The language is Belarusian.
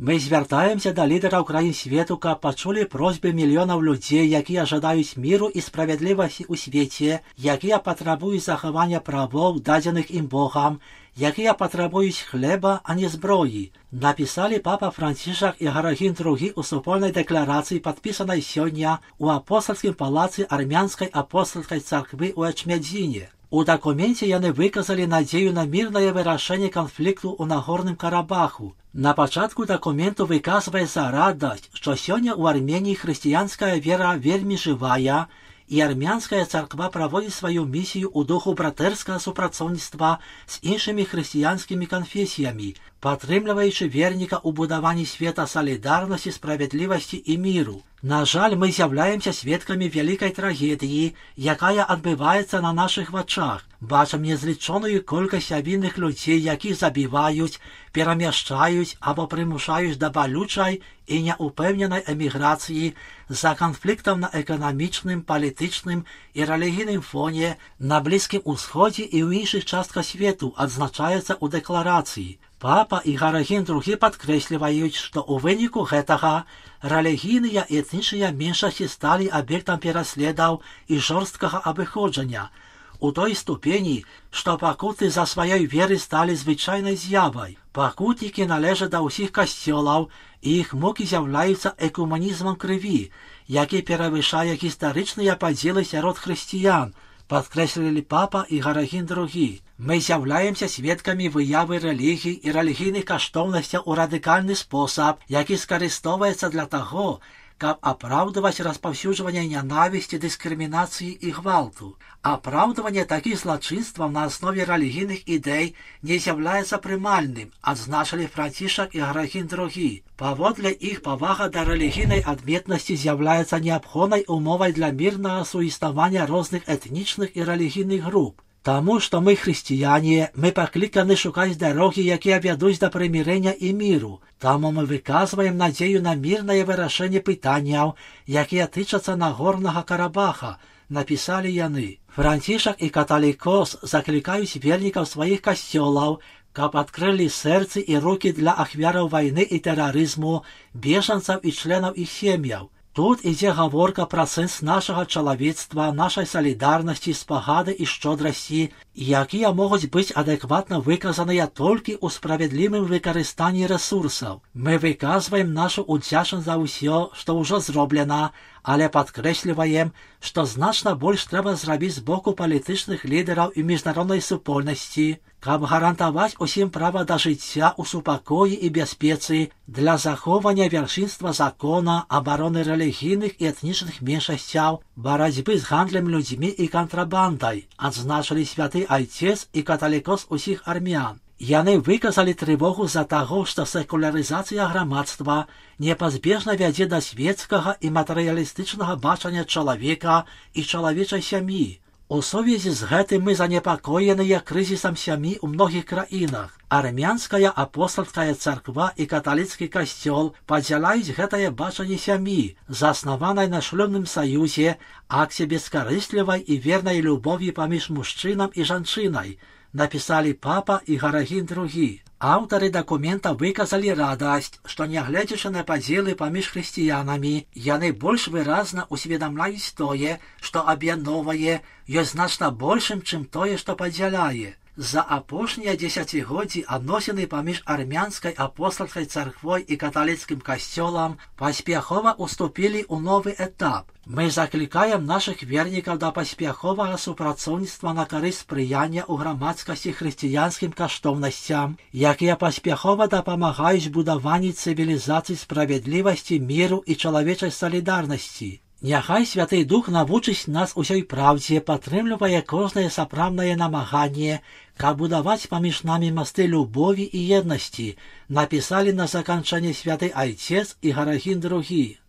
Мы звяртаемся да лідараў краін свету, каб пачулі просьбы мільёнаў людзей, якія жадаюць міру і справядлівасці ў свеце, якія патрабуюць захавання правоў, дадзеных ім Богам, якія патрабуюць хлеба, а не зброі. Напісалі папа Францішак і Гарагін II у супольнай дэкларацыі, падпісанай сёння у апостальскім палацы армянскай апостальскай царквы ў Эчмядзіне. У дакуменце яны выказалі надзею на мірнае вырашэнне канфлікту ў Нагорным Карабаху. На пачатку дакументу выказваецца радасць, што сёння ў Арменіі хрысціянская вера вельмі жывая, і армянская царква праводзіць сваю місію ў духу братэрскага супрацоўніцтва з іншымі хрысціянскімі канфесіямі, падтрымліваючы верніка ў будаванні света салідарнасці, справядлівасці і міру. На жаль, мы з'яўляемся сведкамі вялікай трагедыі, якая адбываецца на нашых вачах. Бачым незлічоную колькасць авінных людзей, якіх забіваюць, перамяшчаюць або прымушаюць да балючай і няўпэўненай эміграцыі з-за канфліктаў на эканамічным, палітычным і рэлігійным фоне на Блізкім Усходзе і ў іншых частках свету, адзначаецца ў дэкларацыі. Папа і Гарагін II падкрэсліваюць, што ў выніку гэтага рэлігійныя і этнічныя меншасці сталі аб'ектам пераследаў і жорсткага абыходжання, у той ступені, што пакуты за сваёй веры сталі звычайнай з'явай. Пакутнікі належаць да ўсіх касцёлаў, і іх мукі з'яўляюцца экуманізмам крыві, які перавышае гістарычныя падзелы сярод хрысціян, падкрэслілі папа і Гарагін II. Мы з'яўляемся сведкамі выявы рэлігій і рэлігійных каштоўнасцяў у радыкальны спосаб, які скарыстоўваецца для таго, каб апраўдваць распаўсюджванне нянавісці, дыскрымінацыі і гвалту. Апраўдванне такіх злачынстваў на аснове рэлігійных ідэй не з'яўляецца прымальным, адзначылі Францішак і Гарагін II. Паводле іх павага да рэлігійнай адметнасці з'яўляецца неабходнай умовай для мірнага суіснавання розных этнічных і рэлігійных груп. Таму, што мы хрысціяне, мы пакліканы шукаць дарогі, якія вядуць да прымірэння і міру. Таму мы выказваем надзею на мірнае вырашэнне пытанняў, якія тычацца Нагорнага Карабаха, напісалі яны. Францішак і каталікос заклікаюць вернікаў сваіх касцёлаў, каб адкрылі сэрцы і рукі для ахвяраў вайны і тэрарызму, бежанцаў і членаў іх сем'яў. Тут ідзе гаворка пра сэнс нашага чалавецтва, нашай салідарнасці, спагады і шчодрасці, якія могуць быць адэкватна выказаныя толькі ў справядлівым выкарыстанні рэсурсаў. Мы выказваем нашу удзячнасць за ўсё, што ўжо зроблена, але падкрэсліваем, што значна больш трэба зрабіць з боку палітычных лідараў і міжнароднай супольнасці, каб гарантаваць усім права да жыцця ў супакоі і бяспецы для захоўвання вяршынства закона, абароны рэлігійных і этнічных меншасцяў, барацьбы з гандлем людзьмі і кантрабандай, адзначылі святы айцец і каталікос усіх армян. Яны выказалі трывогу з-за таго, што секулярызацыя грамадства непазбежна вядзе да свецкага і матэрыялістычнага бачання чалавека і чалавечай сям'і. У сувязі з гэтым мы занепакоеныя крызісам сям'і ў многіх краінах. Армянская апостальская царква і каталіцкі касцёл падзяляюць гэтае бачанне сям'і, заснаванай на шлюбным саюзе, акце бескарыслівай і вернай любові паміж мужчынам і жанчынай, напісалі папа і Гарагін II. Аўтары дакумента выказалі радасць, што нягледзячы на падзелы паміж хрысціянамі, яны больш выразна усведамляюць тое, што аб'ядноўвае, ёсць значна большым, чым тое, што падзяляе. За апошнія дзесяцігоддзі адносіны паміж армянскай апостальскай царквой і каталіцкім касцёлам паспяхова уступілі ў новы этап. Мы заклікаем нашых вернікаў да паспяховага супрацоўніцтва на карысць спрыяння ў грамадскасці хрысціянскім каштоўнасцям, якія паспяхова дапамагаюць будаванні цывілізацыі справядлівасці, міру і чалавечай салідарнасці. Няхай Святы Дух навучыць нас усёй праўдзе, падтрымлівае кожнае сапраўднае намаганне, каб будаваць паміж намі масты любові і еднасці, напісалі на заканчэнне святы айцец і Гарагін II.